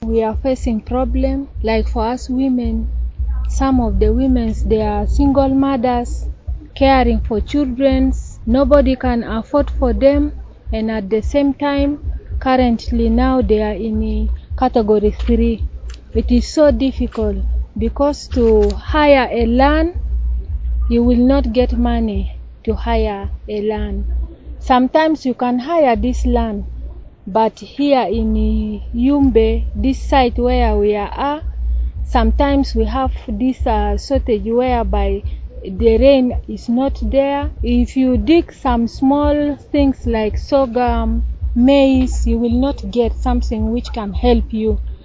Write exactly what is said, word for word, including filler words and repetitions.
we are facing problem. Like for us women, some of the women, they are single mothers, caring for children. Nobody can afford for them, and at the same time, currently now they are in category three. It is so difficult because to hire a land, you will not get money to hire a land. Sometimes you can hire this land, but here in Yumbe, this site where we are, sometimes we have this uh, shortage whereby the rain is not there. If you dig some small things like sorghum, maize, you will not get something which can help you